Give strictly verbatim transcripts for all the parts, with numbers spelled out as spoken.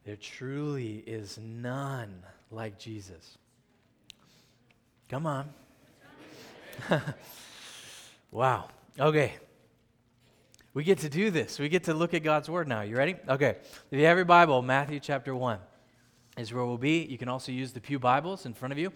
There truly is none like Jesus. Come on. Wow. Okay. We get to do this. We get to look at God's Word now. You ready? Okay. If you have your Bible, Matthew chapter one is where we'll be. You can also use the Pew Bibles in front of you,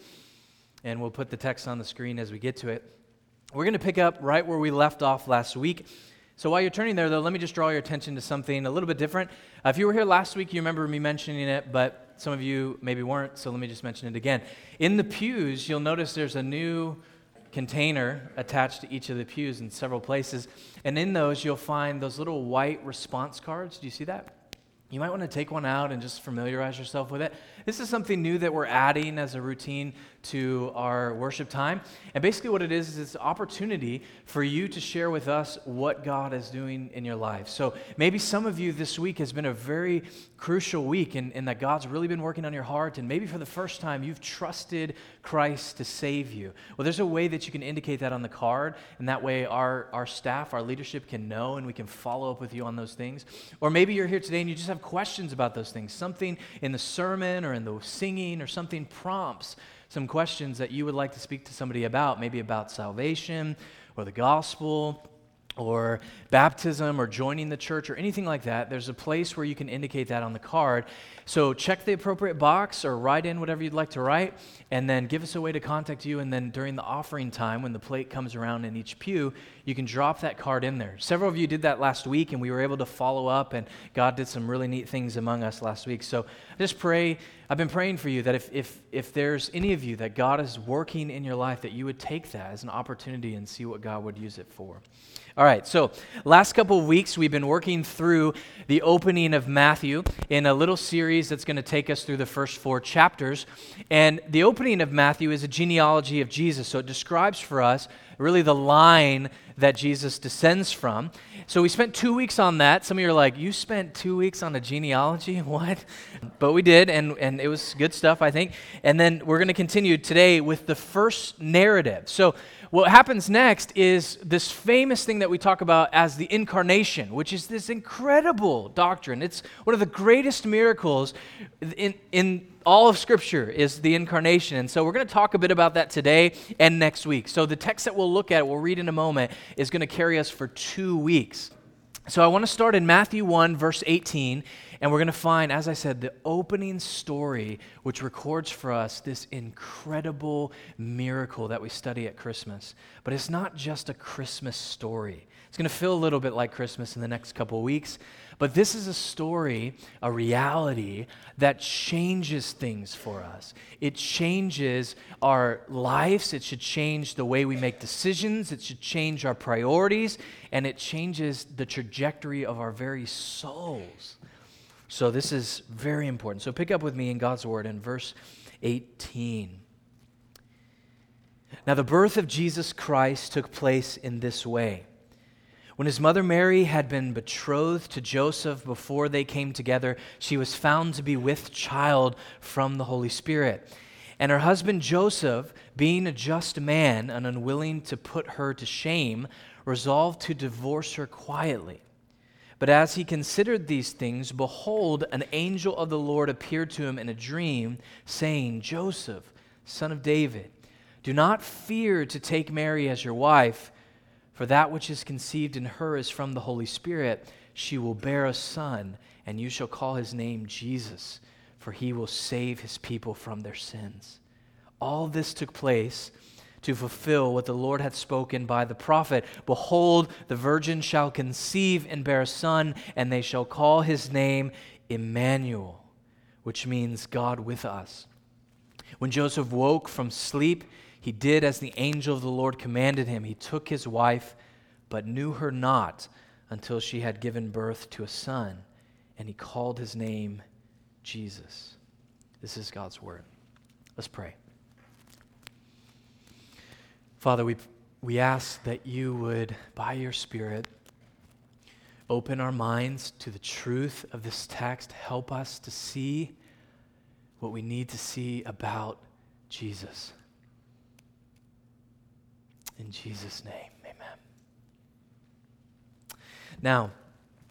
and we'll put the text on the screen as we get to it. We're going to pick up right where we left off last week. So while you're turning there, though, let me just draw your attention to something a little bit different. Uh, if you were here last week, you remember me mentioning it, but some of you maybe weren't, so let me just mention it again. In the pews, you'll notice there's a new container attached to each of the pews in several places, and in those, you'll find those little white response cards. Do you see that? You might want to take one out and just familiarize yourself with it. This is something new that we're adding as a routine to our worship time. And basically what it is, is it's an opportunity for you to share with us what God is doing in your life. So maybe some of you this week has been a very crucial week in, in that God's really been working on your heart, and maybe for the first time you've trusted Christ to save you. Well, there's a way that you can indicate that on the card, and that way our, our staff, our leadership can know, and we can follow up with you on those things. Or maybe you're here today and you just have questions about those things. Something in the sermon or in the singing or something prompts some questions that you would like to speak to somebody about, maybe about salvation or the gospel or baptism or joining the church or anything like that. There's a place where you can indicate that on the card. So check the appropriate box or write in whatever you'd like to write, and then give us a way to contact you. And then during the offering time, when the plate comes around in each pew, you can drop that card in there. Several of you did that last week, and we were able to follow up, and God did some really neat things among us last week. So I just pray, I've been praying for you that if, if, if there's any of you that God is working in your life, that you would take that as an opportunity and see what God would use it for. All right, so last couple of weeks, we've been working through the opening of Matthew in a little series that's going to take us through the first four chapters. And the opening of Matthew is a genealogy of Jesus, so it describes for us really the line that Jesus descends from. So we spent two weeks on that. Some of you are like, you spent two weeks on a genealogy? What? But we did, and, and it was good stuff, I think. And then we're going to continue today with the first narrative. So what happens next is this famous thing that we talk about as the incarnation, which is this incredible doctrine. It's one of the greatest miracles in, in all of Scripture is the incarnation. And so we're going to talk a bit about that today and next week. So the text that we'll look at, we'll read in a moment, is going to carry us for two weeks. So I want to start in Matthew one, verse eighteen, and we're going to find, as I said, the opening story, which records for us this incredible miracle that we study at Christmas. But it's not just a Christmas story. It's going to feel a little bit like Christmas in the next couple of weeks, but this is a story, a reality that changes things for us. It changes our lives. It should change the way we make decisions. It should change our priorities, and it changes the trajectory of our very souls. So this is very important. So pick up with me in God's Word in verse eighteen. Now the birth of Jesus Christ took place in this way. When his mother Mary had been betrothed to Joseph before they came together, she was found to be with child from the Holy Spirit. And her husband Joseph, being a just man and unwilling to put her to shame, resolved to divorce her quietly. But as he considered these things, behold, an angel of the Lord appeared to him in a dream, saying, Joseph, son of David, do not fear to take Mary as your wife, for that which is conceived in her is from the Holy Spirit. She will bear a son, and you shall call his name Jesus, for he will save his people from their sins. All this took place to fulfill what the Lord had spoken by the prophet. Behold, the virgin shall conceive and bear a son, and they shall call his name Emmanuel, which means God with us. When Joseph woke from sleep, he did as the angel of the Lord commanded him. He took his wife, but knew her not until she had given birth to a son, and he called his name Jesus. This is God's Word. Let's pray. Father, we, we ask that you would, by your Spirit, open our minds to the truth of this text. Help us to see what we need to see about Jesus. In Jesus' name, amen. Now,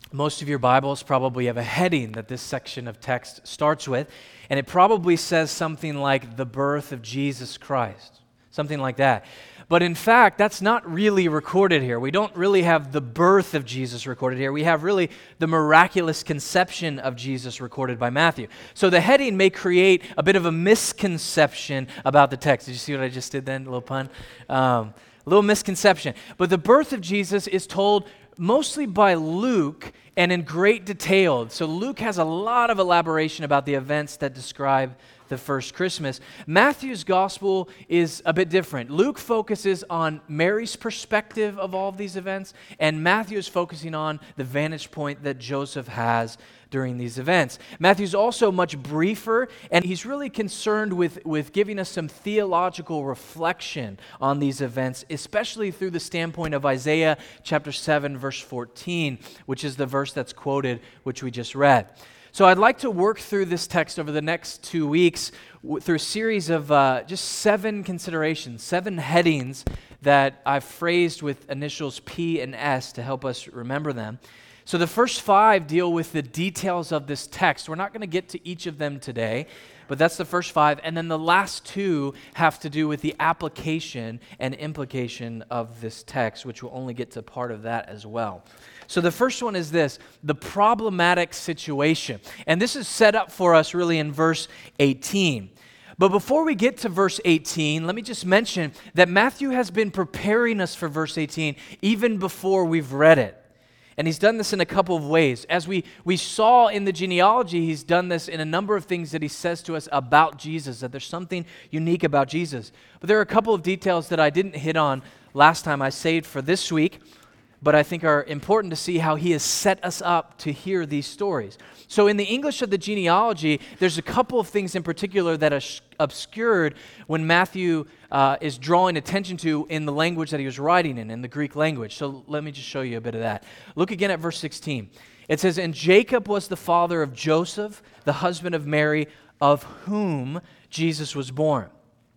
Most of your Bibles probably have a heading that this section of text starts with, and it probably says something like the birth of Jesus Christ, something like that. But in fact, that's not really recorded here. We don't really have the birth of Jesus recorded here. We have really the miraculous conception of Jesus recorded by Matthew. So the heading may create a bit of a misconception about the text. Did you see what I just did then? A little pun? Um, a little misconception. But the birth of Jesus is told mostly by Luke and in great detail. So Luke has a lot of elaboration about the events that describe the first Christmas. Matthew's gospel is a bit different. Luke focuses on Mary's perspective of all of these events, and Matthew is focusing on the vantage point that Joseph has during these events. Matthew's also much briefer, and he's really concerned with, with giving us some theological reflection on these events, especially through the standpoint of Isaiah chapter seven, verse fourteen, which is the verse that's quoted, which we just read. So I'd like to work through this text over the next two weeks w- through a series of uh, just seven considerations, seven headings that I've phrased with initials P and S to help us remember them. So the first five deal with the details of this text. We're not going to get to each of them today, but that's the first five. And then the last two have to do with the application and implication of this text, which we'll only get to part of that as well. So the first one is this, the problematic situation. And this is set up for us really in verse eighteen. But before we get to verse eighteen, let me just mention that Matthew has been preparing us for verse eighteen even before we've read it. And he's done this in a couple of ways. As we, we saw in the genealogy, he's done this in a number of things that he says to us about Jesus, that there's something unique about Jesus. But there are a couple of details that I didn't hit on last time I saved for this week, but I think are important to see how he has set us up to hear these stories. So in the English of the genealogy, there's a couple of things in particular that are obscured when Matthew uh, is drawing attention to in the language that he was writing in, in the Greek language. So let me just show you a bit of that. Look again at verse sixteen. It says, "And Jacob was the father of Joseph, the husband of Mary, of whom Jesus was born."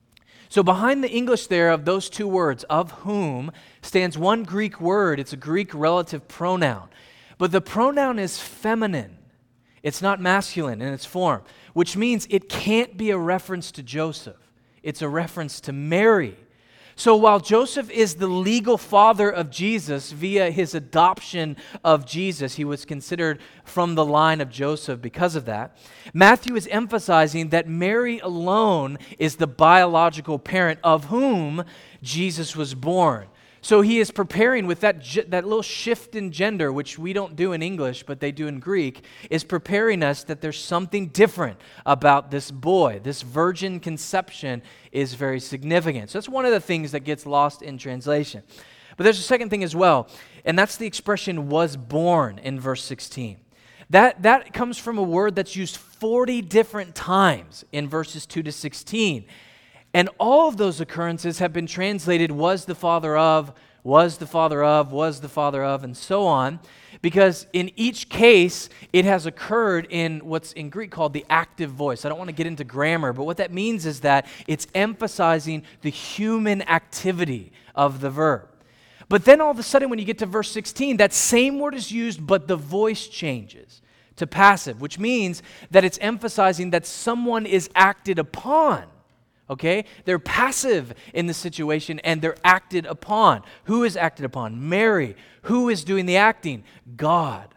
So behind the English there of those two words, "of whom," stands one Greek word. It's a Greek relative pronoun. But the pronoun is feminine. It's not masculine in its form, which means it can't be a reference to Joseph. It's a reference to Mary. So while Joseph is the legal father of Jesus via his adoption of Jesus, he was considered from the line of Joseph because of that, Matthew is emphasizing that Mary alone is the biological parent of whom Jesus was born. So he is preparing with that, that little shift in gender, which we don't do in English, but they do in Greek, is preparing us that there's something different about this boy. This virgin conception is very significant. So that's one of the things that gets lost in translation. But there's a second thing as well, and that's the expression "was born" in verse sixteen. That, that comes from a word that's used forty different times in verses two to sixteen. And all of those occurrences have been translated "was the father of," "was the father of," "was the father of," and so on, because in each case, it has occurred in what's in Greek called the active voice. I don't want to get into grammar, but what that means is that it's emphasizing the human activity of the verb. But then all of a sudden, when you get to verse sixteen, that same word is used, but the voice changes to passive, which means that it's emphasizing that someone is acted upon. Okay? They're passive in the situation and they're acted upon. Who is acted upon? Mary. Who is doing the acting? God.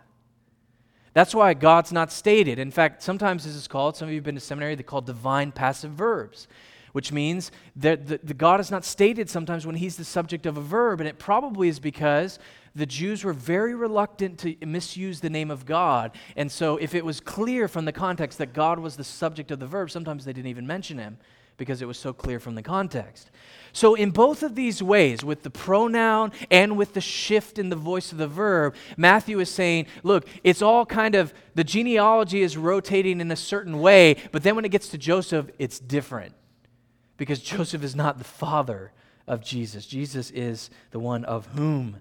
That's why God's not stated. In fact, sometimes this is called, some of you have been to seminary, they call divine passive verbs, which means that the, the God is not stated sometimes when he's the subject of a verb, and it probably is because the Jews were very reluctant to misuse the name of God, and so if it was clear from the context that God was the subject of the verb, sometimes they didn't even mention him, because it was so clear from the context. So in both of these ways, with the pronoun and with the shift in the voice of the verb, Matthew is saying, look, it's all kind of, the genealogy is rotating in a certain way, but then when it gets to Joseph, it's different. Because Joseph is not the father of Jesus. Jesus is the one of whom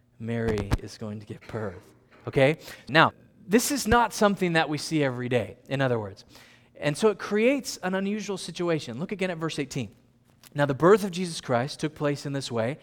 Mary is going to give birth. Okay? Now, this is not something that we see every day, in other words. And so it creates an unusual situation. Look again at verse eighteen. Now the birth of Jesus Christ took place in this way.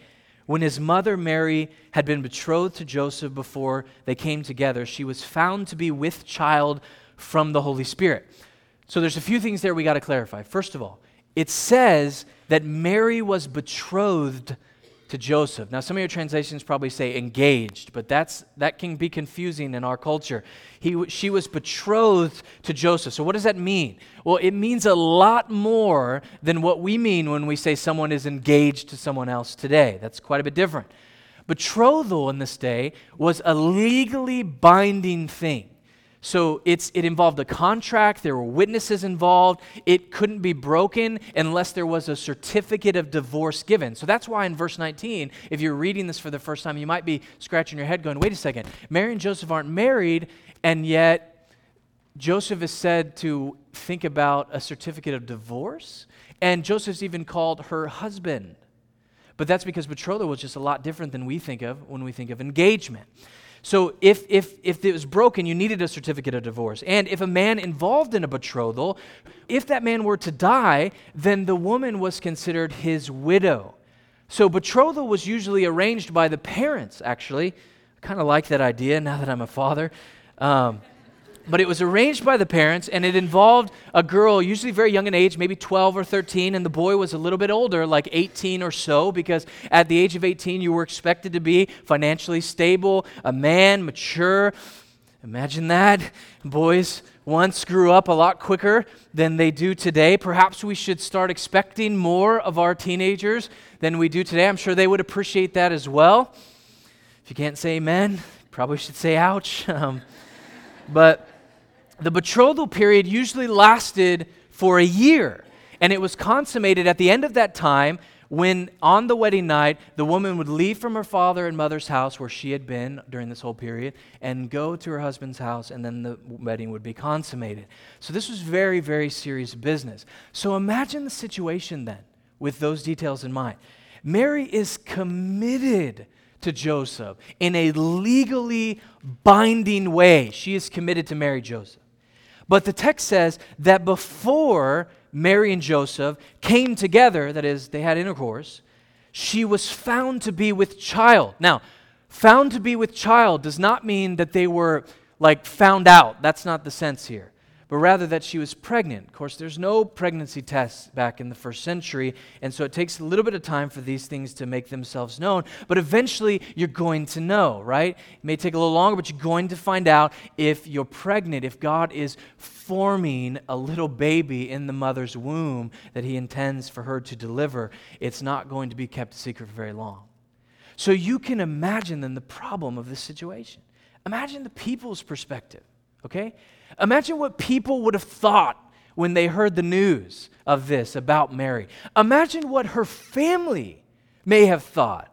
when his mother Mary had been betrothed to Joseph before they came together, she was found to be with child from the Holy Spirit. So there's a few things there we got to clarify. First of all, it says that Mary was betrothed to Joseph. Now, some of your translations probably say engaged, but that's that can be confusing in our culture. He, she was betrothed to Joseph. So what does that mean? Well, it means a lot more than what we mean when we say someone is engaged to someone else today. That's quite a bit different. Betrothal in this day was a legally binding thing. So it's it involved a contract, there were witnesses involved, it couldn't be broken unless there was a certificate of divorce given. So that's why in verse nineteen, if you're reading this for the first time, you might be scratching your head going, wait a second, Mary and Joseph aren't married, and yet Joseph is said to think about a certificate of divorce, and Joseph's even called her husband. But that's because betrothal was just a lot different than we think of when we think of engagement. So if, if, if it was broken, you needed a certificate of divorce. And if a man involved in a betrothal, if that man were to die, then the woman was considered his widow. So betrothal was usually arranged by the parents, actually. I kind of like that idea now that I'm a father. Um, but it was arranged by the parents, and it involved a girl, usually very young in age, maybe twelve or thirteen, and the boy was a little bit older, like eighteen or so, because at the age of eighteen, you were expected to be financially stable, a man, mature. Imagine that. Boys once grew up a lot quicker than they do today. Perhaps we should start expecting more of our teenagers than we do today. I'm sure they would appreciate that as well. If you can't say amen, probably should say ouch. Um, but the betrothal period usually lasted for a year, and it was consummated at the end of that time when, on the wedding night, the woman would leave from her father and mother's house where she had been during this whole period and go to her husband's house, and then the wedding would be consummated. So this was very, very serious business. So imagine the situation then with those details in mind. Mary is committed to Joseph in a legally binding way. She is committed to marry Joseph. But the text says that before Mary and Joseph came together, that is, they had intercourse, she was found to be with child. Now, found to be with child does not mean that they were like found out. That's not the sense here. But rather that she was pregnant. Of course, there's no pregnancy tests back in the first century, and so it takes a little bit of time for these things to make themselves known. But eventually, you're going to know, right? It may take a little longer, but you're going to find out if you're pregnant, if God is forming a little baby in the mother's womb that He intends for her to deliver. It's not going to be kept a secret for very long. So you can imagine then the problem of this situation. Imagine the people's perspective, okay? Imagine what people would have thought when they heard the news of this about Mary. Imagine what her family may have thought.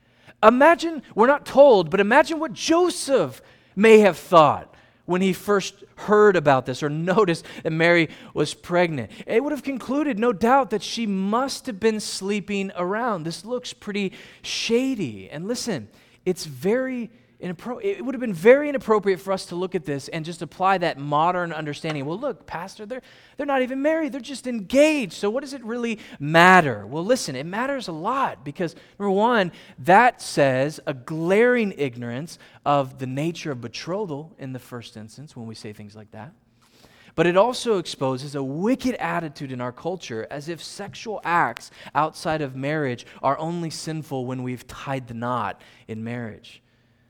Imagine, we're not told, but imagine what Joseph may have thought when he first heard about this or noticed that Mary was pregnant. It would have concluded, no doubt, that she must have been sleeping around. This looks pretty shady. And listen, it's very Inappro- it would have been very inappropriate for us to look at this and just apply that modern understanding. Well, look, Pastor, they're, they're not even married. They're just engaged. So what does it really matter? Well, listen, it matters a lot because, number one, that says a glaring ignorance of the nature of betrothal in the first instance when we say things like that. But it also exposes a wicked attitude in our culture as if sexual acts outside of marriage are only sinful when we've tied the knot in marriage.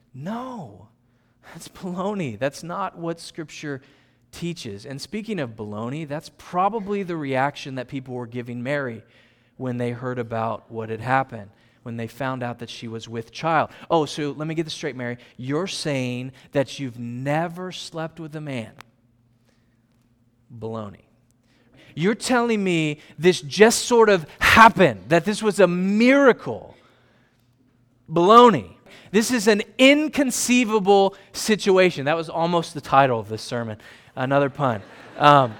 No, that's baloney. That's not what Scripture teaches. And speaking of baloney, that's probably the reaction that people were giving Mary when they heard about what had happened, when they found out that she was with child. Oh, so let me get this straight, Mary. You're saying that you've never slept with a man. Baloney. You're telling me this just sort of happened, that this was a miracle. Baloney. This is an inconceivable situation. That was almost the title of this sermon. Another pun. Um,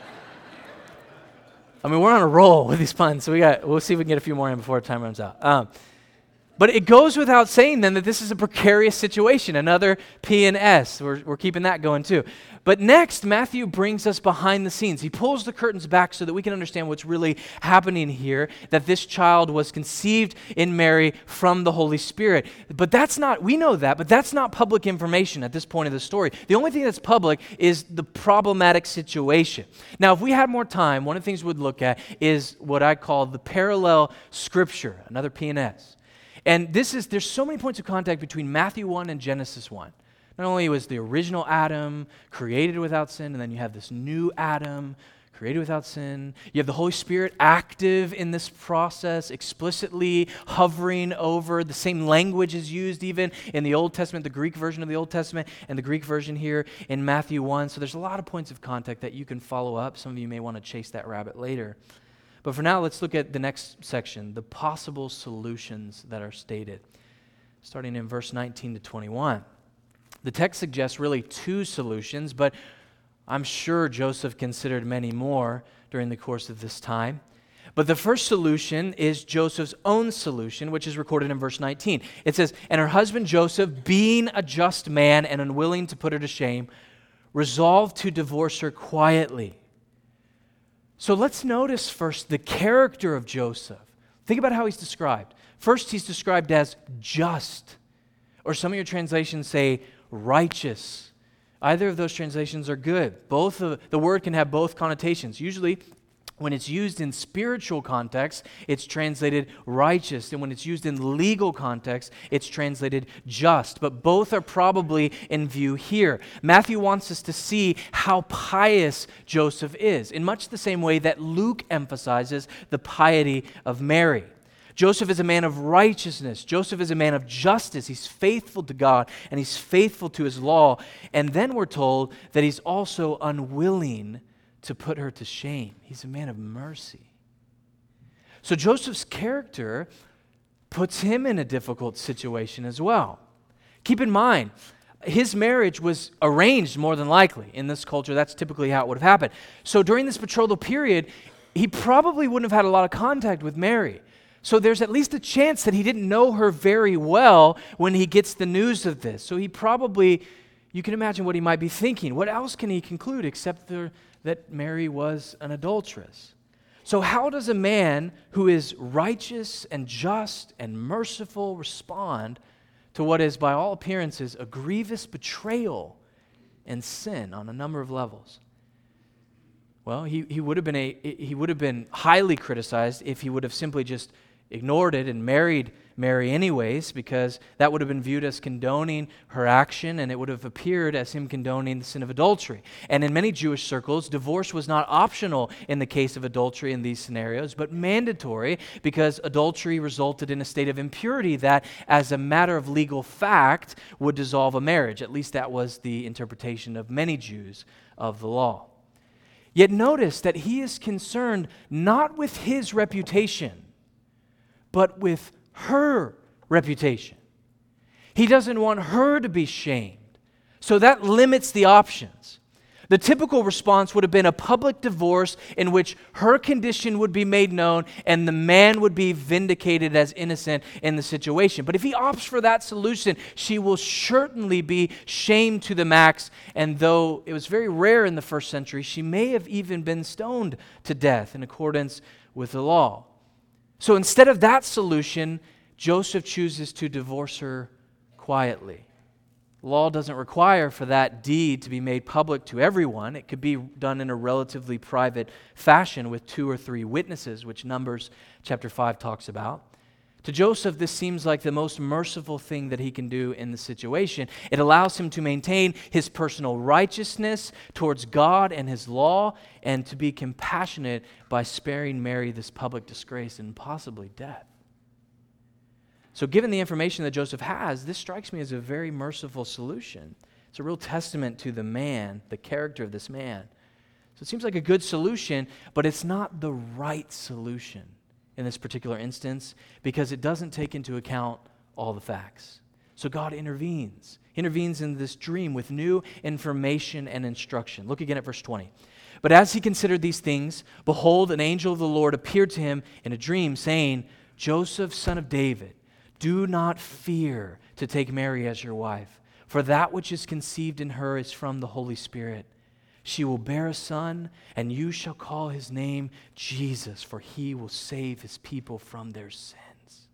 I mean, we're on a roll with these puns, so we got. We'll see if we can get a few more in before time runs out. Um, But it goes without saying then that this is a precarious situation, another P and S. We're, we're keeping that going too. But next, Matthew brings us behind the scenes. He pulls the curtains back so that we can understand what's really happening here, that this child was conceived in Mary from the Holy Spirit. But that's not, we know that, but that's not public information at this point of the story. The only thing that's public is the problematic situation. Now, if we had more time, one of the things we'd look at is what I call the parallel scripture, another P and S. And this is, there's so many points of contact between Matthew one and Genesis one. Not only was the original Adam created without sin, and then you have this new Adam created without sin. You have the Holy Spirit active in this process, explicitly hovering over. The same language is used even in the Old Testament, the Greek version of the Old Testament, and the Greek version here in Matthew one. So there's a lot of points of contact that you can follow up. Some of you may want to chase that rabbit later. But for now, let's look at the next section, the possible solutions that are stated, starting in verse nineteen to twenty-one. The text suggests really two solutions, but I'm sure Joseph considered many more during the course of this time. But the first solution is Joseph's own solution, which is recorded in verse nineteen. It says, "And her husband Joseph, being a just man and unwilling to put her to shame, resolved to divorce her quietly." So let's notice first the character of Joseph. Think about how he's described. First, he's described as just, or some of your translations say righteous. Either of those translations are good. Both of, the word can have both connotations. Usually, when it's used in spiritual context, it's translated righteous. And when it's used in legal context, it's translated just. But both are probably in view here. Matthew wants us to see how pious Joseph is, in much the same way that Luke emphasizes the piety of Mary. Joseph is a man of righteousness. Joseph is a man of justice. He's faithful to God, and he's faithful to his law. And then we're told that he's also unwilling to put her to shame. He's a man of mercy. So Joseph's character puts him in a difficult situation as well. Keep in mind, his marriage was arranged more than likely. In this culture, that's typically how it would have happened. So during this betrothal period, he probably wouldn't have had a lot of contact with Mary. So there's at least a chance that he didn't know her very well when he gets the news of this. So he probably, you can imagine what he might be thinking. What else can he conclude except the, that Mary was an adulteress? So how does a man who is righteous and just and merciful respond to what is, by all appearances, a grievous betrayal and sin on a number of levels? Well, he, he would have been a he would have been highly criticized if he would have simply just ignored it and married Mary anyways, because that would have been viewed as condoning her action, and it would have appeared as him condoning the sin of adultery. And in many Jewish circles, divorce was not optional in the case of adultery in these scenarios, but mandatory, because adultery resulted in a state of impurity that, as a matter of legal fact, would dissolve a marriage. At least that was the interpretation of many Jews of the law. Yet notice that he is concerned not with his reputation, but with her reputation. He doesn't want her to be shamed. So that limits the options. The typical response would have been a public divorce in which her condition would be made known and the man would be vindicated as innocent in the situation. But if he opts for that solution, she will certainly be shamed to the max. And though it was very rare in the first century, she may have even been stoned to death in accordance with the law. So instead of that solution, Joseph chooses to divorce her quietly. Law doesn't require for that deed to be made public to everyone. It could be done in a relatively private fashion with two or three witnesses, which Numbers chapter five talks about. To Joseph, this seems like the most merciful thing that he can do in the situation. It allows him to maintain his personal righteousness towards God and his law, and to be compassionate by sparing Mary this public disgrace and possibly death. So given the information that Joseph has, this strikes me as a very merciful solution. It's a real testament to the man, the character of this man. So it seems like a good solution, but it's not the right solution in this particular instance, because it doesn't take into account all the facts. So God intervenes, intervenes in this dream with new information and instruction. Look again at verse twenty. But as he considered these things, behold, an angel of the Lord appeared to him in a dream, saying, Joseph, son of David, Do not fear to take Mary as your wife, for that which is conceived in her is from the Holy Spirit. She will bear a son, and you shall call his name Jesus, for he will save his people from their sins.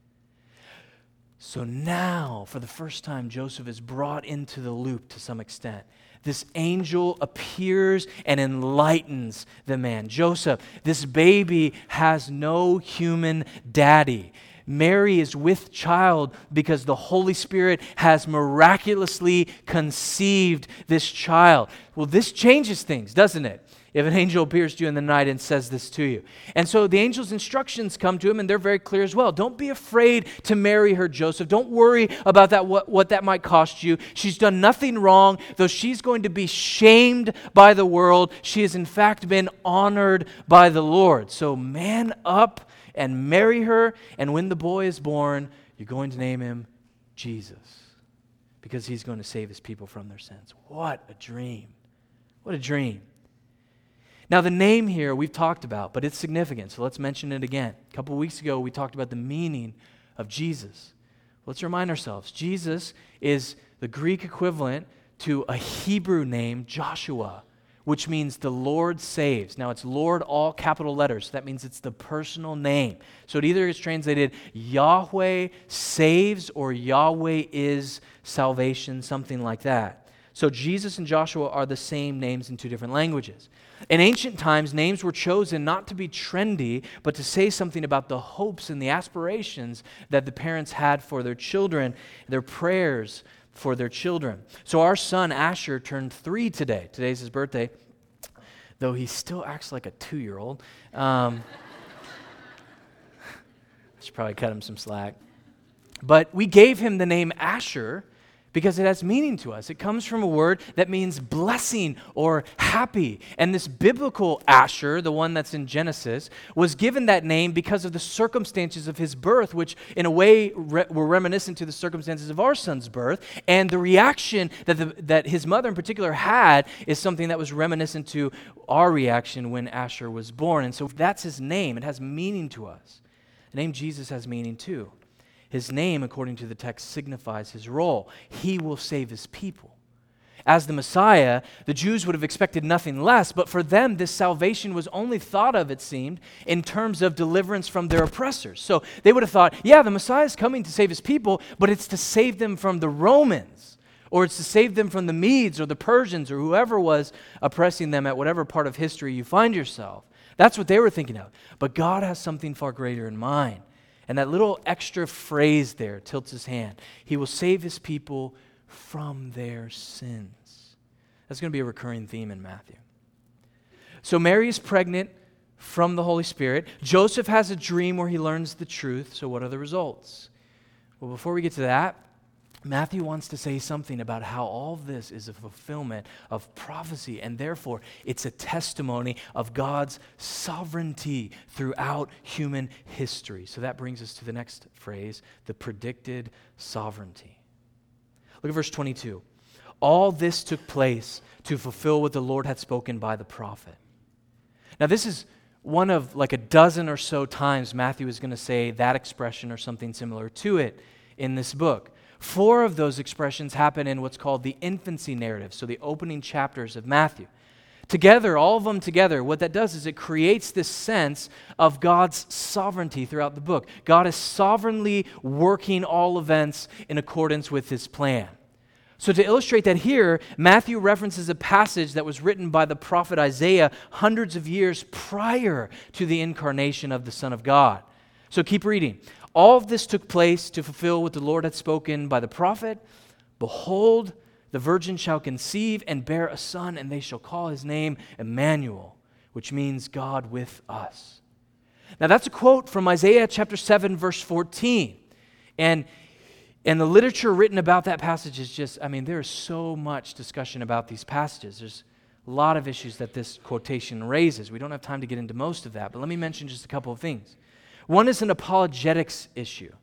So now, for the first time, Joseph is brought into the loop to some extent. This angel appears and enlightens the man. Joseph, this baby has no human daddy. Mary is with child because the Holy Spirit has miraculously conceived this child. Well, this changes things, doesn't it? If an angel appears to you in the night and says this to you. And so the angel's instructions come to him, and they're very clear as well. Don't be afraid to marry her, Joseph. Don't worry about that, what, what that might cost you. She's done nothing wrong. Though she's going to be shamed by the world, she has in fact been honored by the Lord. So man up and marry her, and when the boy is born, you're going to name him Jesus, because he's going to save his people from their sins. What a dream. What a dream. Now, the name here we've talked about, but it's significant, so let's mention it again. A couple weeks ago, we talked about the meaning of Jesus. Let's remind ourselves, Jesus is the Greek equivalent to a Hebrew name, Joshua, which means the Lord saves. Now, it's Lord, all capital letters. So that means it's the personal name. So it either is translated Yahweh saves or Yahweh is salvation, something like that. So Jesus and Joshua are the same names in two different languages. In ancient times, names were chosen not to be trendy, but to say something about the hopes and the aspirations that the parents had for their children, their prayers for their children. So our son Asher turned three today. Today's his birthday, though he still acts like a two-year-old. Um, I should probably cut him some slack. But we gave him the name Asher because it has meaning to us. It comes from a word that means blessing or happy. And this biblical Asher, the one that's in Genesis, was given that name because of the circumstances of his birth, which in a way re- were reminiscent to the circumstances of our son's birth. And the reaction that, the, that his mother in particular had is something that was reminiscent to our reaction when Asher was born. And so that's his name. It has meaning to us. The name Jesus has meaning too. His name, according to the text, signifies his role. He will save his people. As the Messiah, the Jews would have expected nothing less, but for them, this salvation was only thought of, it seemed, in terms of deliverance from their oppressors. So they would have thought, yeah, the Messiah is coming to save his people, but it's to save them from the Romans, or it's to save them from the Medes or the Persians or whoever was oppressing them at whatever part of history you find yourself. That's what they were thinking of. But God has something far greater in mind. And that little extra phrase there tilts his hand. He will save his people from their sins. That's going to be a recurring theme in Matthew. So Mary is pregnant from the Holy Spirit. Joseph has a dream where he learns the truth. So what are the results? Well, before we get to that, Matthew wants to say something about how all this is a fulfillment of prophecy, and therefore it's a testimony of God's sovereignty throughout human history. So that brings us to the next phrase, the predicted sovereignty. Look at verse twenty-two. All this took place to fulfill what the Lord had spoken by the prophet. Now this is one of like a dozen or so times Matthew is going to say that expression or something similar to it in this book. Four of those expressions happen in what's called the infancy narrative, so the opening chapters of Matthew. Together, all of them together, what that does is it creates this sense of God's sovereignty throughout the book. God is sovereignly working all events in accordance with his plan. So to illustrate that here, Matthew references a passage that was written by the prophet Isaiah hundreds of years prior to the incarnation of the Son of God. So keep reading. All of this took place to fulfill what the Lord had spoken by the prophet. Behold, the virgin shall conceive and bear a son, and they shall call his name Emmanuel, which means God with us. Now that's a quote from Isaiah chapter seven, verse fourteen. And, and the literature written about that passage is just, I mean, there is so much discussion about these passages. There's a lot of issues that this quotation raises. We don't have time to get into most of that, but let me mention just a couple of things. One is an apologetics issue.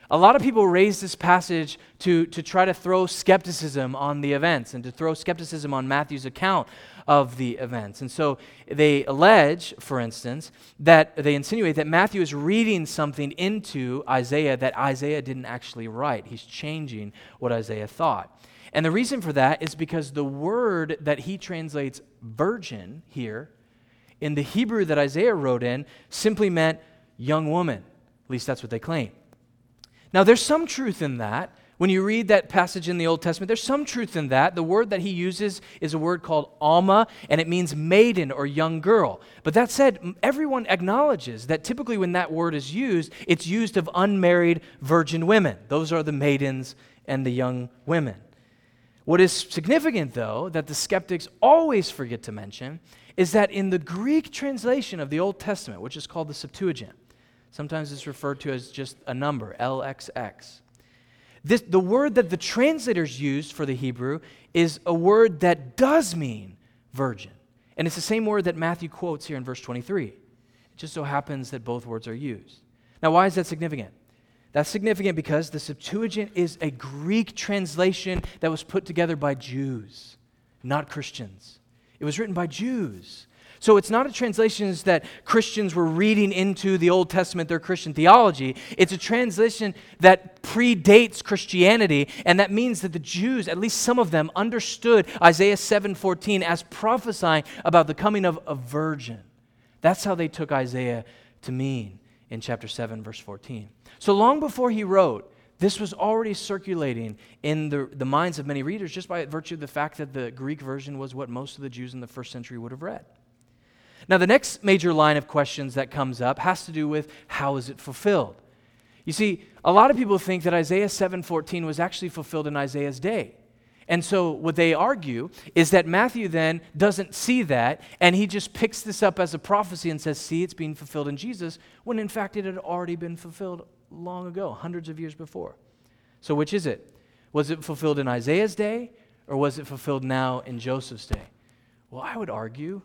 A lot of people raise this passage to, to try to throw skepticism on the events and to throw skepticism on Matthew's account of the events. And so they allege, for instance, that they insinuate that Matthew is reading something into Isaiah that Isaiah didn't actually write. He's changing what Isaiah thought. And the reason for that is because the word that he translates virgin here, in the Hebrew that Isaiah wrote in, simply meant young woman. At least that's what they claim. Now, there's some truth in that. When you read that passage in the Old Testament, there's some truth in that. The word that he uses is a word called Alma, and it means maiden or young girl. But that said, everyone acknowledges that typically when that word is used, it's used of unmarried virgin women. Those are the maidens and the young women. What is significant, though, that the skeptics always forget to mention, is that in the Greek translation of the Old Testament, which is called the Septuagint, sometimes it's referred to as just a number, L X X. This, the word that the translators used for the Hebrew is a word that does mean virgin. And it's the same word that Matthew quotes here in verse twenty-three. It just so happens that both words are used. Now, why is that significant? That's significant because the Septuagint is a Greek translation that was put together by Jews, not Christians. It was written by Jews. So it's not a translation that Christians were reading into the Old Testament, their Christian theology. It's a translation that predates Christianity, and that means that the Jews, at least some of them, understood Isaiah seven fourteen as prophesying about the coming of a virgin. That's how they took Isaiah to mean in chapter seven, verse fourteen. So long before he wrote, this was already circulating in the, the minds of many readers just by virtue of the fact that the Greek version was what most of the Jews in the first century would have read. Now, the next major line of questions that comes up has to do with how is it fulfilled? You see, a lot of people think that Isaiah seven fourteen was actually fulfilled in Isaiah's day. And so what they argue is that Matthew then doesn't see that, and he just picks this up as a prophecy and says, see, it's being fulfilled in Jesus, when in fact it had already been fulfilled long ago, hundreds of years before. So which is it? Was it fulfilled in Isaiah's day, or was it fulfilled now in Joseph's day? Well, I would argue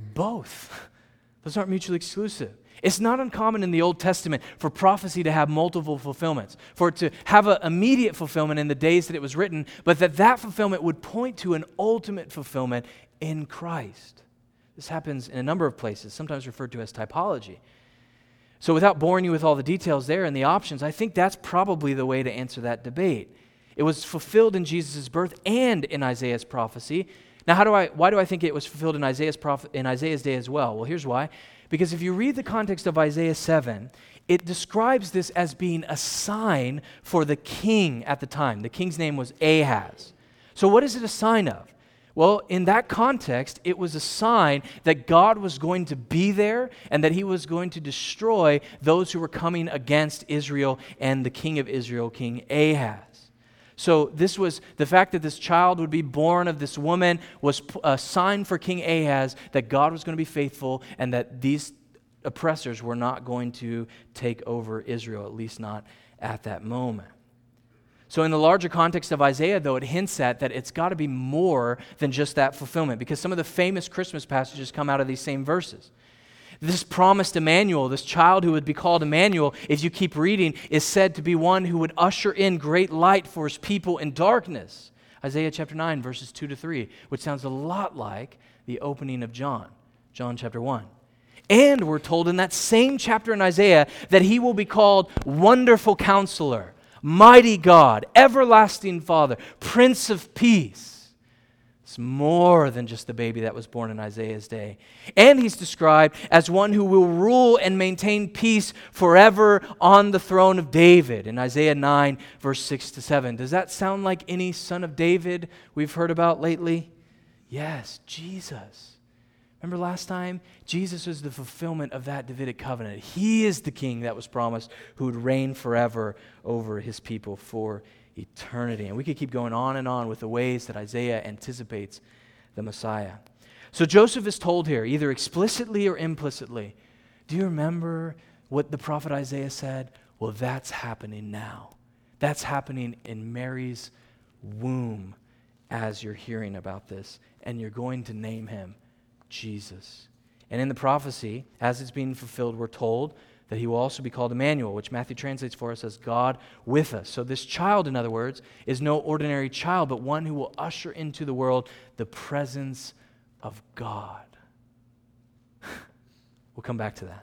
both. Those aren't mutually exclusive. It's not uncommon in the Old Testament for prophecy to have multiple fulfillments, for it to have an immediate fulfillment in the days that it was written, but that that fulfillment would point to an ultimate fulfillment in Christ. This happens in a number of places, sometimes referred to as typology. So without boring you with all the details there and the options, I think that's probably the way to answer that debate. It was fulfilled in Jesus' birth and in Isaiah's prophecy. Now, how do I? Why do I think it was fulfilled in Isaiah's prophet, in Isaiah's day as well? Well, here's why. Because if you read the context of Isaiah seven, it describes this as being a sign for the king at the time. The king's name was Ahaz. So what is it a sign of? Well, in that context, it was a sign that God was going to be there and that he was going to destroy those who were coming against Israel and the king of Israel, King Ahaz. So this was, the fact that this child would be born of this woman was a sign for King Ahaz that God was going to be faithful and that these oppressors were not going to take over Israel, at least not at that moment. So in the larger context of Isaiah, though, it hints at that it's got to be more than just that fulfillment, because some of the famous Christmas passages come out of these same verses. This promised Emmanuel, this child who would be called Emmanuel, if you keep reading, is said to be one who would usher in great light for his people in darkness. Isaiah chapter nine, verses two to three, which sounds a lot like the opening of John, John chapter one. And we're told in that same chapter in Isaiah that he will be called Wonderful Counselor, Mighty God, Everlasting Father, Prince of Peace. It's more than just the baby that was born in Isaiah's day. And he's described as one who will rule and maintain peace forever on the throne of David in Isaiah nine, verse six to seven. Does that sound like any son of David we've heard about lately? Yes, Jesus. Remember last time? Jesus is the fulfillment of that Davidic covenant. He is the king that was promised who would reign forever over his people for eternity. And we could keep going on and on with the ways that Isaiah anticipates the Messiah. So Joseph is told here, either explicitly or implicitly, do you remember what the prophet Isaiah said? Well, that's happening now. That's happening in Mary's womb as you're hearing about this. And you're going to name him Jesus. And in the prophecy, as it's being fulfilled, we're told that he will also be called Emmanuel, which Matthew translates for us as God with us. So this child, in other words, is no ordinary child, but one who will usher into the world the presence of God. We'll come back to that.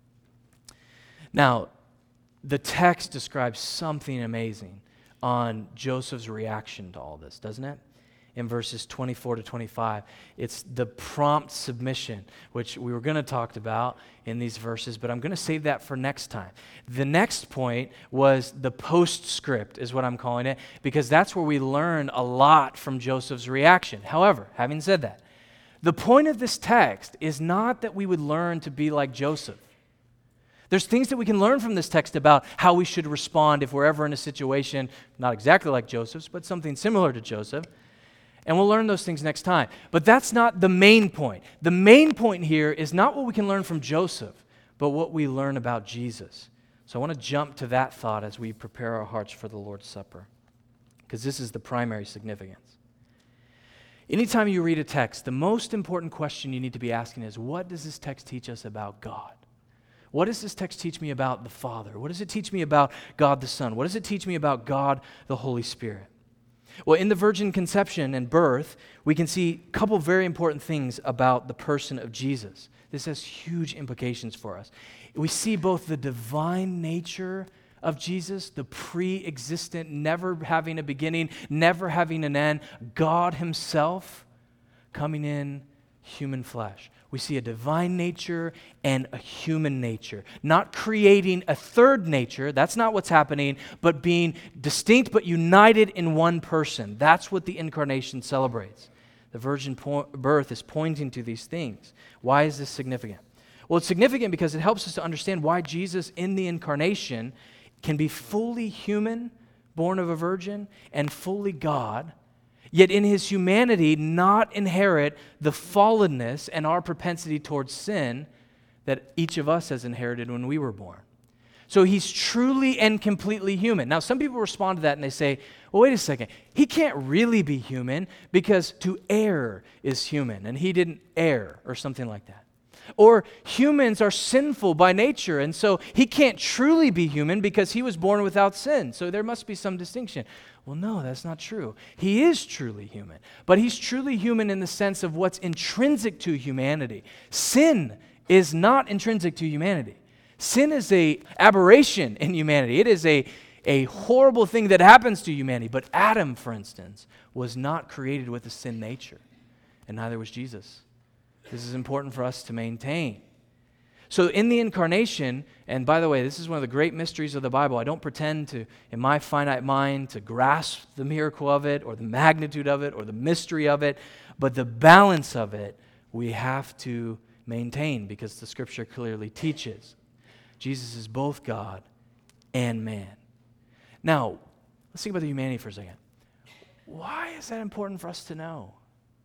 Now, the text describes something amazing on Joseph's reaction to all this, doesn't it? In verses twenty-four to twenty-five, it's the prompt submission, which we were going to talk about in these verses, but I'm going to save that for next time. The next point was the postscript, is what I'm calling it, because that's where we learn a lot from Joseph's reaction. However, having said that, the point of this text is not that we would learn to be like Joseph. There's things that we can learn from this text about how we should respond if we're ever in a situation, not exactly like Joseph's, but something similar to Joseph. And we'll learn those things next time. But that's not the main point. The main point here is not what we can learn from Joseph, but what we learn about Jesus. So I want to jump to that thought as we prepare our hearts for the Lord's Supper, because this is the primary significance. Anytime you read a text, the most important question you need to be asking is, what does this text teach us about God? What does this text teach me about the Father? What does it teach me about God the Son? What does it teach me about God the Holy Spirit? Well, in the virgin conception and birth, we can see a couple very important things about the person of Jesus. This has huge implications for us. We see both the divine nature of Jesus, the pre-existent, never having a beginning, never having an end, God himself coming in human flesh. We see a divine nature and a human nature. Not creating a third nature, that's not what's happening, but being distinct but united in one person. That's what the incarnation celebrates. The virgin po- birth is pointing to these things. Why is this significant? Well, it's significant because it helps us to understand why Jesus in the incarnation can be fully human, born of a virgin, and fully God, yet in his humanity not inherit the fallenness and our propensity towards sin that each of us has inherited when we were born. So he's truly and completely human. Now, some people respond to that and they say, well, wait a second. He can't really be human because to err is human, and he didn't err or something like that. Or humans are sinful by nature, and so he can't truly be human because he was born without sin. So there must be some distinction. Well, no, that's not true. He is truly human, but he's truly human in the sense of what's intrinsic to humanity. Sin is not intrinsic to humanity. Sin is a aberration in humanity. It is a, a horrible thing that happens to humanity. But Adam, for instance, was not created with a sin nature, and neither was Jesus. This is important for us to maintain. So in the incarnation, and by the way, this is one of the great mysteries of the Bible. I don't pretend to, in my finite mind, to grasp the miracle of it or the magnitude of it or the mystery of it, but the balance of it we have to maintain because the Scripture clearly teaches. Jesus is both God and man. Now, let's think about the humanity for a second. Why is that important for us to know?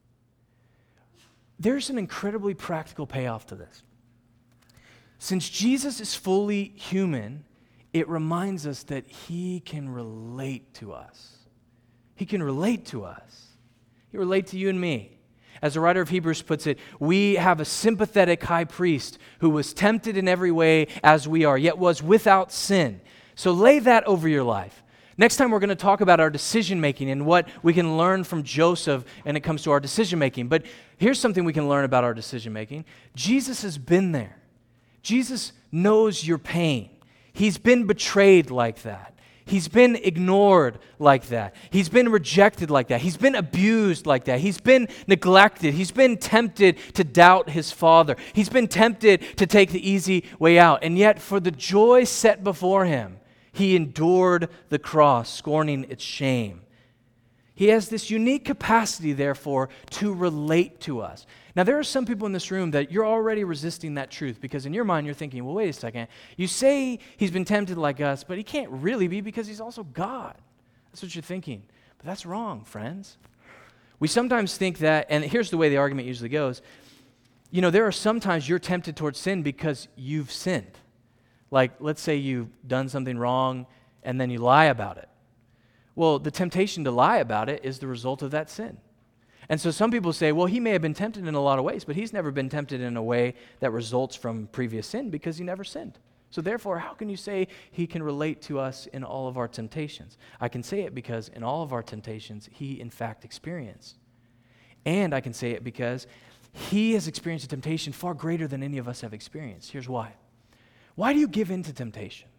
There's an incredibly practical payoff to this. Since Jesus is fully human, it reminds us that he can relate to us. He can relate to us. He can relate to you and me. As the writer of Hebrews puts it, we have a sympathetic high priest who was tempted in every way as we are, yet was without sin. So lay that over your life. Next time we're going to talk about our decision making and what we can learn from Joseph when it comes to our decision making. But here's something we can learn about our decision making. Jesus has been there. Jesus knows your pain. He's been betrayed like that. He's been ignored like that. He's been rejected like that. He's been abused like that. He's been neglected. He's been tempted to doubt his Father. He's been tempted to take the easy way out. And yet for the joy set before him, he endured the cross, scorning its shame. He has this unique capacity, therefore, to relate to us. Now, there are some people in this room that you're already resisting that truth because in your mind you're thinking, well, wait a second. You say he's been tempted like us, but he can't really be because he's also God. That's what you're thinking. But that's wrong, friends. We sometimes think that, and here's the way the argument usually goes, you know, there are sometimes you're tempted towards sin because you've sinned. Like, let's say you've done something wrong and then you lie about it. Well, the temptation to lie about it is the result of that sin. And so some people say, well, he may have been tempted in a lot of ways, but he's never been tempted in a way that results from previous sin because he never sinned. So therefore, how can you say he can relate to us in all of our temptations? I can say it because in all of our temptations, he in fact experienced. And I can say it because he has experienced a temptation far greater than any of us have experienced. Here's why. Why do you give in to temptation?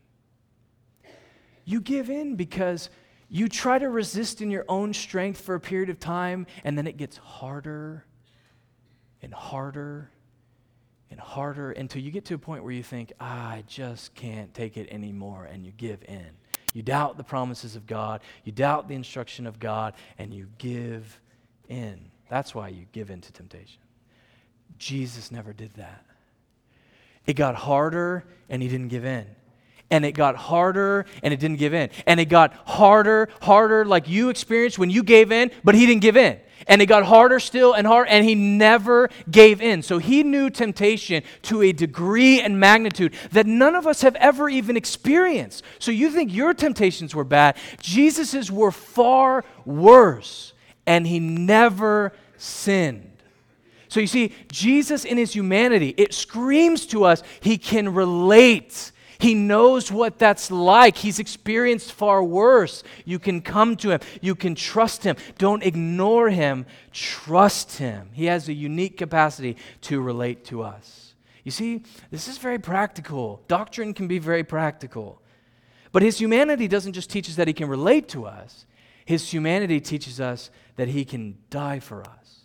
You give in because you try to resist in your own strength for a period of time, and then it gets harder and harder and harder until you get to a point where you think, ah, I just can't take it anymore, and you give in. You doubt the promises of God, you doubt the instruction of God, and you give in. That's why you give in to temptation. Jesus never did that. It got harder, and he didn't give in. And it got harder, and it didn't give in. And it got harder, harder, like you experienced when you gave in, but he didn't give in. And it got harder still and harder, and he never gave in. So he knew temptation to a degree and magnitude that none of us have ever even experienced. So you think your temptations were bad. Jesus's were far worse, and he never sinned. So you see, Jesus in his humanity, it screams to us he can relate. He knows what that's like. He's experienced far worse. You can come to him. You can trust him. Don't ignore him. Trust him. He has a unique capacity to relate to us. You see, this is very practical. Doctrine can be very practical. But his humanity doesn't just teach us that he can relate to us. His humanity teaches us that he can die for us.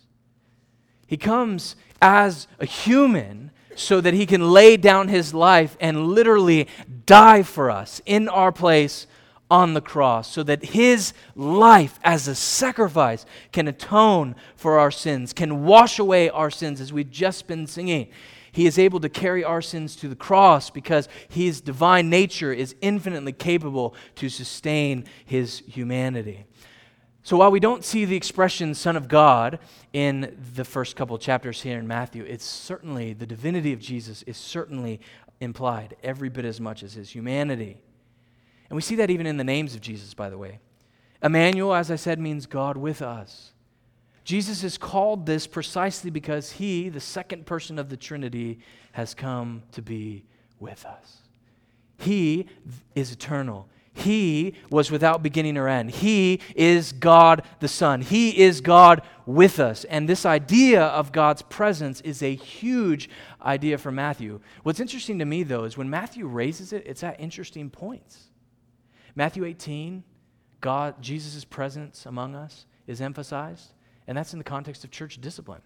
He comes as a human so that he can lay down his life and literally die for us in our place on the cross, so that his life as a sacrifice can atone for our sins, can wash away our sins, as we've just been singing. He is able to carry our sins to the cross because his divine nature is infinitely capable to sustain his humanity. So while we don't see the expression Son of God in the first couple chapters here in Matthew, it's certainly, the divinity of Jesus is certainly implied every bit as much as his humanity. And we see that even in the names of Jesus, by the way. Emmanuel, as I said, means God with us. Jesus is called this precisely because he, the second person of the Trinity, has come to be with us. He is eternal. He was without beginning or end. He is God the Son. He is God with us. And this idea of God's presence is a huge idea for Matthew. What's interesting to me, though, is when Matthew raises it, it's at interesting points. Matthew eighteen, God, Jesus' presence among us is emphasized, and that's in the context of church discipline.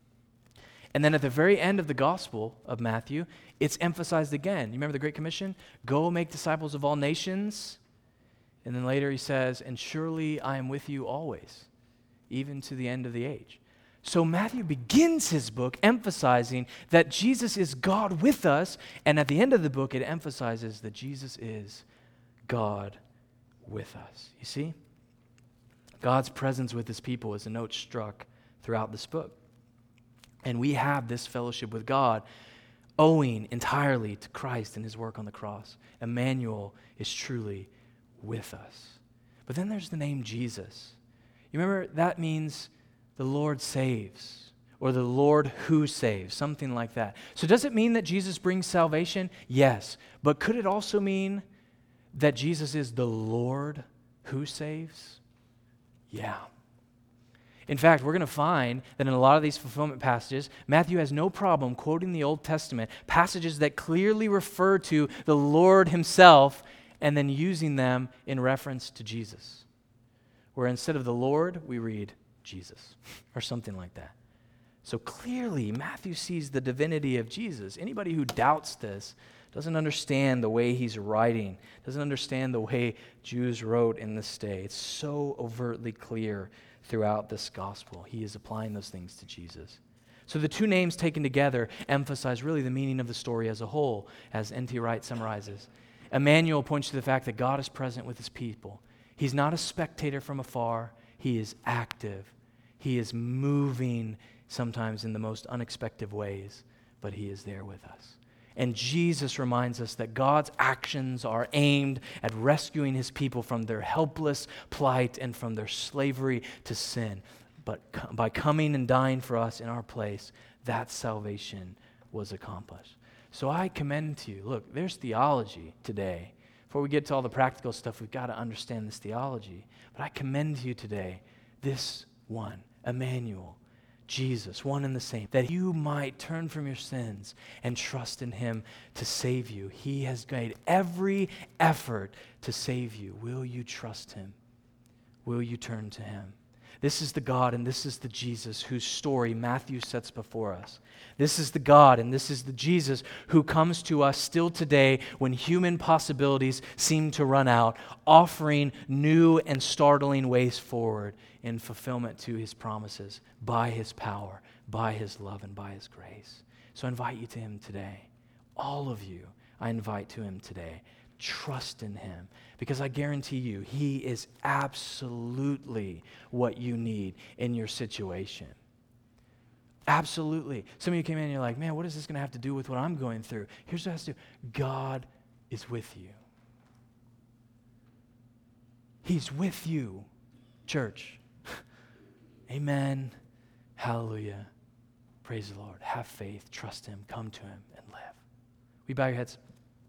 And then at the very end of the Gospel of Matthew, it's emphasized again. You remember the Great Commission? Go make disciples of all nations. And then later he says, and surely I am with you always, even to the end of the age. So Matthew begins his book emphasizing that Jesus is God with us, and at the end of the book it emphasizes that Jesus is God with us. You see? God's presence with his people is a note struck throughout this book. And we have this fellowship with God owing entirely to Christ and his work on the cross. Emmanuel is truly with us. But then there's the name Jesus. You remember that means the Lord saves, or the Lord who saves, something like that. So does it mean that Jesus brings salvation? Yes. But could it also mean that Jesus is the Lord who saves? Yeah. In fact, we're going to find that in a lot of these fulfillment passages, Matthew has no problem quoting the Old Testament, passages that clearly refer to the Lord himself, and then using them in reference to Jesus. Where instead of the Lord, we read Jesus, or something like that. So clearly, Matthew sees the divinity of Jesus. Anybody who doubts this doesn't understand the way he's writing, doesn't understand the way Jews wrote in this day. It's so overtly clear throughout this gospel. He is applying those things to Jesus. So the two names taken together emphasize really the meaning of the story as a whole, as N T Wright summarizes. Emmanuel points to the fact that God is present with his people. He's not a spectator from afar. He is active. He is moving sometimes in the most unexpected ways, but he is there with us. And Jesus reminds us that God's actions are aimed at rescuing his people from their helpless plight and from their slavery to sin. But co- by coming and dying for us in our place, that salvation was accomplished. So I commend to you, look, there's theology today. Before we get to all the practical stuff, we've got to understand this theology. But I commend to you today this one, Emmanuel, Jesus, one and the same, that you might turn from your sins and trust in him to save you. He has made every effort to save you. Will you trust him? Will you turn to him? This is the God and this is the Jesus whose story Matthew sets before us. This is the God and this is the Jesus who comes to us still today when human possibilities seem to run out, offering new and startling ways forward in fulfillment to his promises by his power, by his love, and by his grace. So I invite you to him today. All of you, I invite to him today. Trust in him, because I guarantee you, he is absolutely what you need in your situation. Absolutely. Some of you came in and you're like, man, what is this going to have to do with what I'm going through? Here's what it has to do. God is with you. He's with you, church. Amen. Hallelujah. Praise the Lord. Have faith. Trust him. Come to him and live. Will you bow your heads?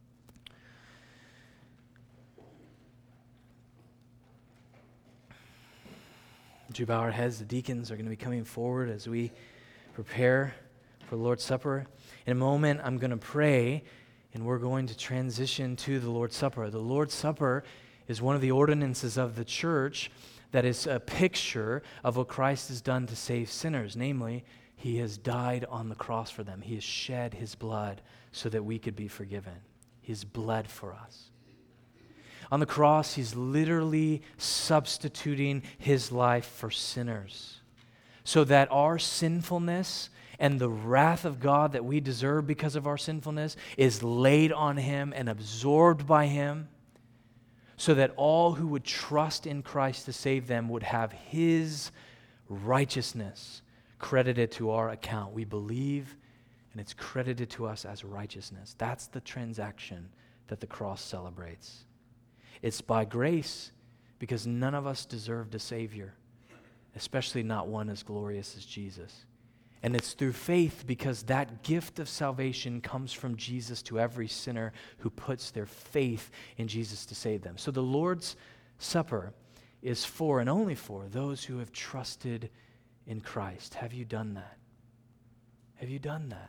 Would you bow our heads? The deacons are going to be coming forward as we prepare for the Lord's Supper. In a moment, I'm going to pray, and we're going to transition to the Lord's Supper. The Lord's Supper is one of the ordinances of the church that is a picture of what Christ has done to save sinners. Namely, he has died on the cross for them. He has shed his blood so that we could be forgiven. He has bled for us. On the cross, he's literally substituting his life for sinners so that our sinfulness and the wrath of God that we deserve because of our sinfulness is laid on him and absorbed by him, so that all who would trust in Christ to save them would have his righteousness credited to our account. We believe, and it's credited to us as righteousness. That's the transaction that the cross celebrates. It's by grace, because none of us deserved a Savior, especially not one as glorious as Jesus. And it's through faith, because that gift of salvation comes from Jesus to every sinner who puts their faith in Jesus to save them. So the Lord's Supper is for and only for those who have trusted in Christ. Have you done that? Have you done that?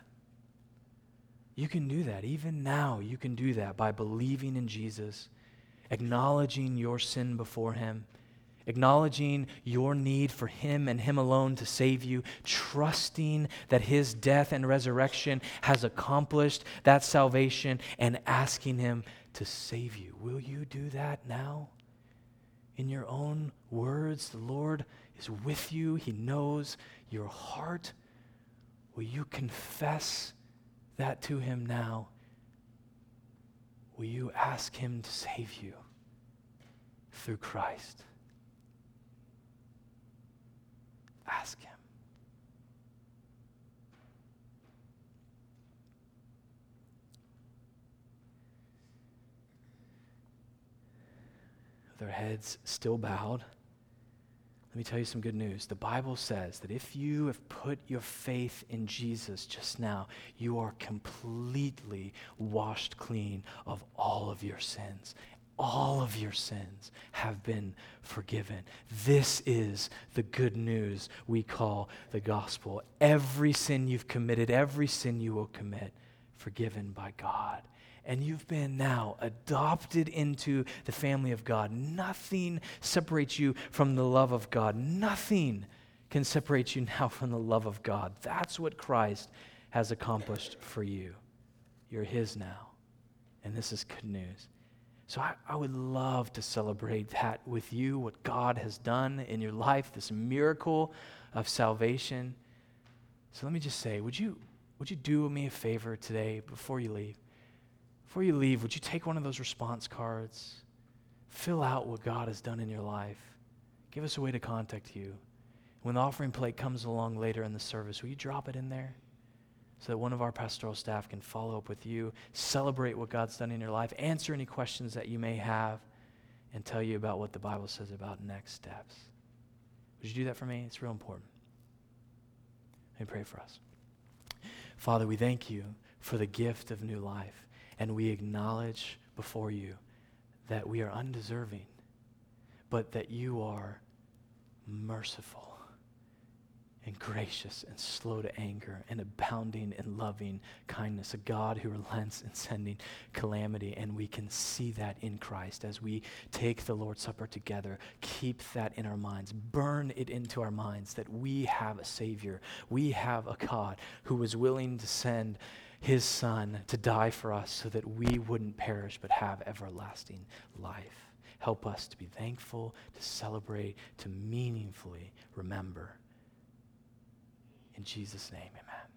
You can do that. Even now, you can do that by believing in Jesus, acknowledging your sin before him, acknowledging your need for him and him alone to save you, trusting that his death and resurrection has accomplished that salvation, and asking him to save you. Will you do that now? In your own words, the Lord is with you. He knows your heart. Will you confess that to him now? Will you ask him to save you through Christ? Ask him. With their heads still bowed, let me tell you some good news. The Bible says that if you have put your faith in Jesus just now, you are completely washed clean of all of your sins. All of your sins have been forgiven. This is the good news we call the gospel. Every sin you've committed, every sin you will commit, forgiven by God. And you've been now adopted into the family of God. Nothing separates you from the love of God. Nothing can separate you now from the love of God. That's what Christ has accomplished for you. You're his now. And this is good news. So I, I would love to celebrate that with you, what God has done in your life, this miracle of salvation. So let me just say, would you, would you do me a favor today before you leave? Before you leave, would you take one of those response cards, fill out what God has done in your life, give us a way to contact you. When the offering plate comes along later in the service, will you drop it in there so that one of our pastoral staff can follow up with you, celebrate what God's done in your life, answer any questions that you may have, and tell you about what the Bible says about next steps? Would you do that for me? It's real important. Let me pray for us. Father, we thank you for the gift of new life. And we acknowledge before you that we are undeserving, but that you are merciful and gracious and slow to anger and abounding in loving kindness, a God who relents in sending calamity. And we can see that in Christ as we take the Lord's Supper together. Keep that in our minds. Burn it into our minds that we have a Savior. We have a God who was willing to send his Son to die for us so that we wouldn't perish but have everlasting life. Help us to be thankful, to celebrate, to meaningfully remember. In Jesus' name,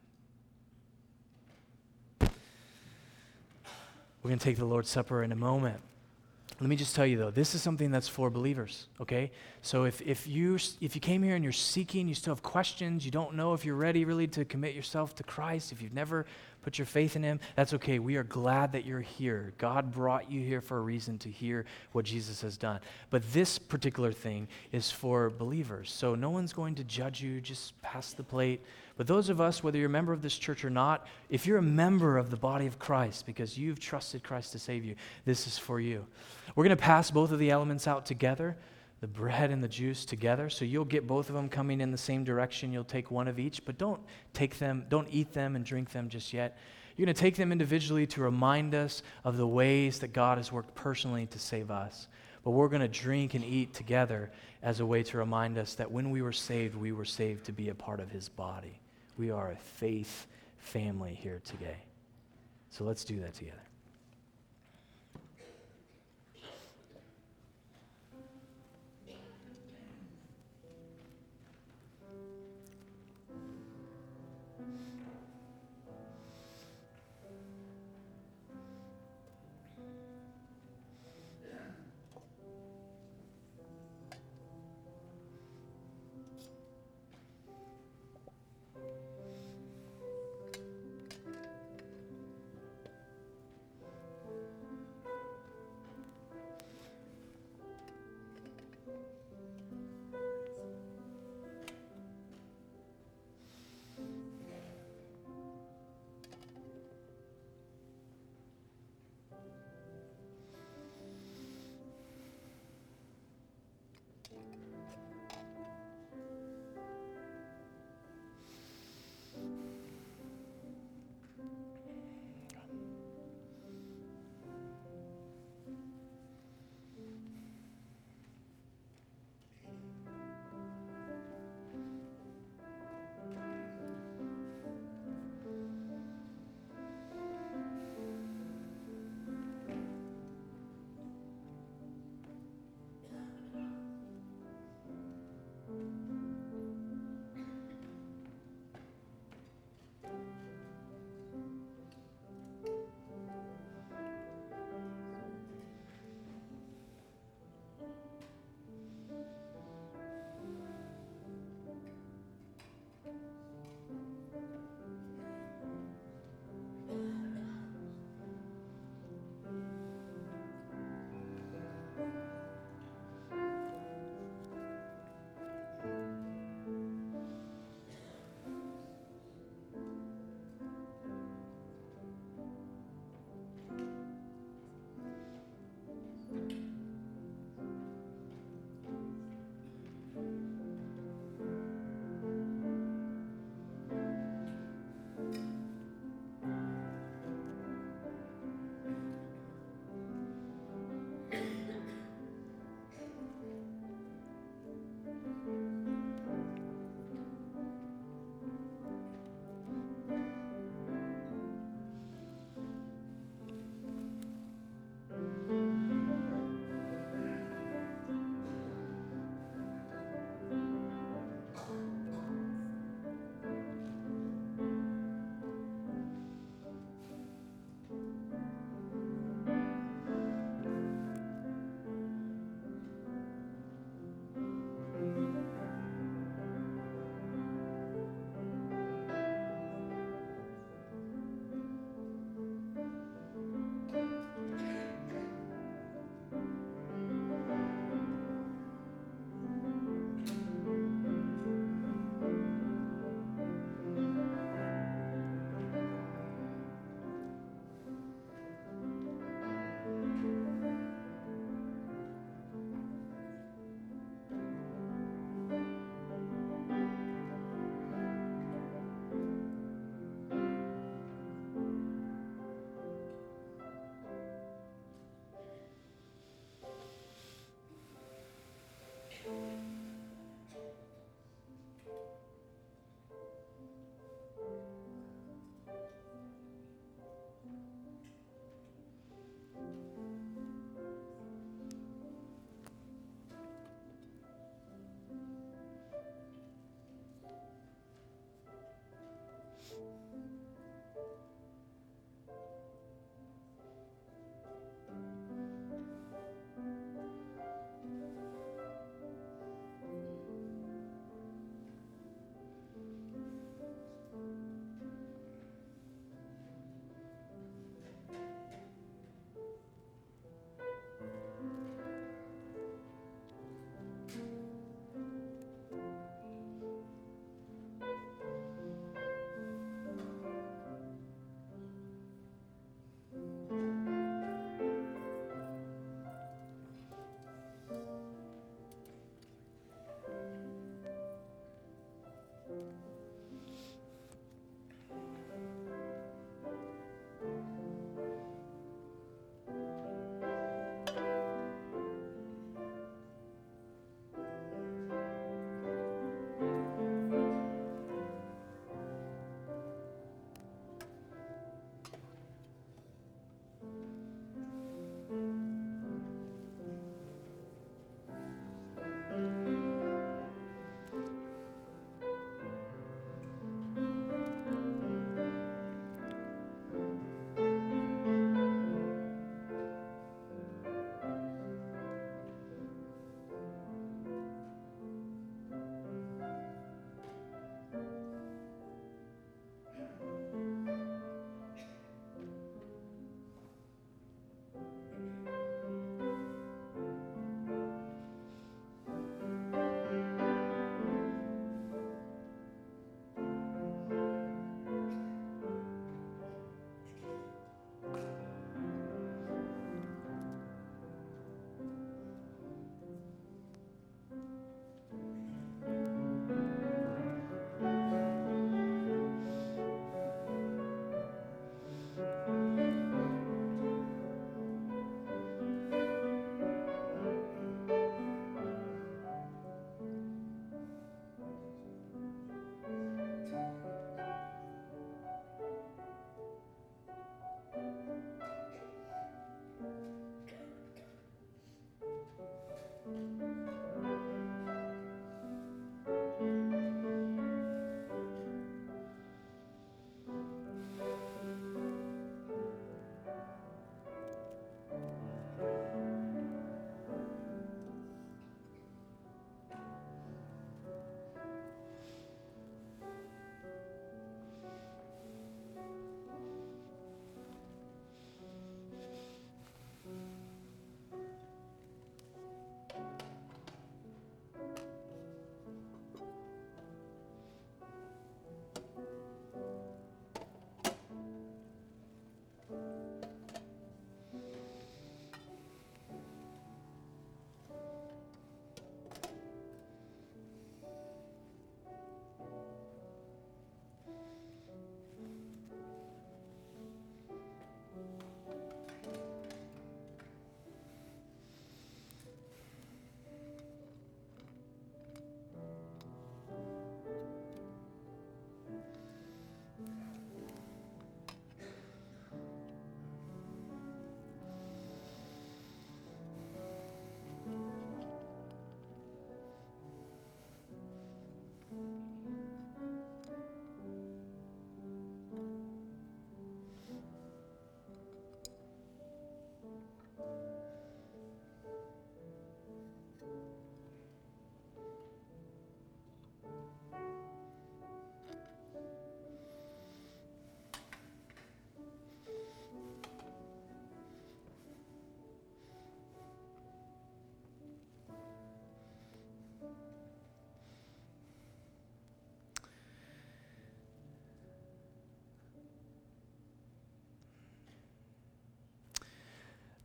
amen. We're going to take the Lord's Supper in a moment. Let me just tell you, though, this is something that's for believers, okay? So if, if, you, if you came here and you're seeking, you still have questions, you don't know if you're ready really to commit yourself to Christ, if you've never put your faith in him, that's okay. We are glad that you're here. God brought you here for a reason to hear what Jesus has done. But this particular thing is for believers. So no one's going to judge you. Just pass the plate. But those of us, whether you're a member of this church or not, if you're a member of the body of Christ because you've trusted Christ to save you, this is for you. We're going to pass both of the elements out together, the bread and the juice together. So you'll get both of them coming in the same direction. You'll take one of each, but don't take them, don't eat them and drink them just yet. You're going to take them individually to remind us of the ways that God has worked personally to save us. But we're going to drink and eat together as a way to remind us that when we were saved, we were saved to be a part of his body. We are a faith family here today. So let's do that together.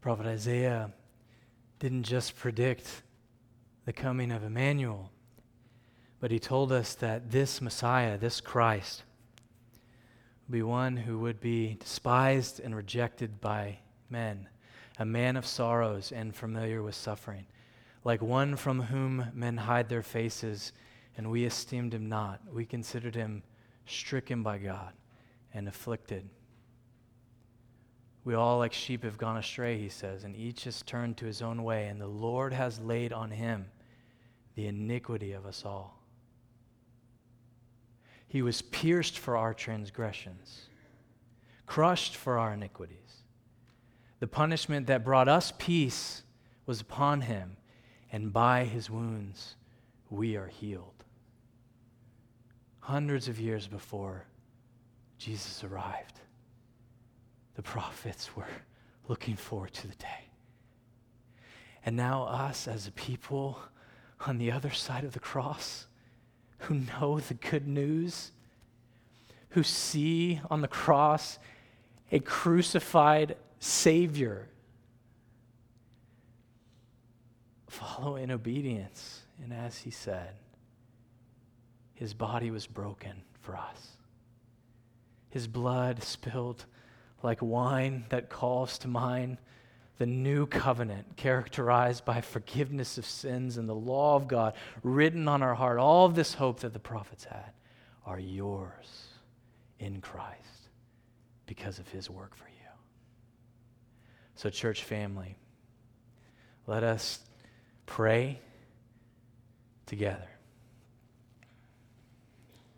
Prophet Isaiah didn't just predict the coming of Emmanuel, but he told us that this Messiah, this Christ, would be one who would be despised and rejected by men, a man of sorrows and familiar with suffering, like one from whom men hide their faces, and we esteemed him not. We considered him stricken by God and afflicted. We all like sheep have gone astray, he says, and each has turned to his own way, and the Lord has laid on him the iniquity of us all. He was pierced for our transgressions, crushed for our iniquities. The punishment that brought us peace was upon him, and by his wounds we are healed. Hundreds of years before Jesus arrived, the prophets were looking forward to the day. And now us as a people on the other side of the cross, who know the good news, who see on the cross a crucified Savior, follow in obedience. And as he said, his body was broken for us. His blood spilled like wine that calls to mind the new covenant characterized by forgiveness of sins and the law of God written on our heart. All of this hope that the prophets had are yours in Christ because of his work for you. So, church family, let us pray together.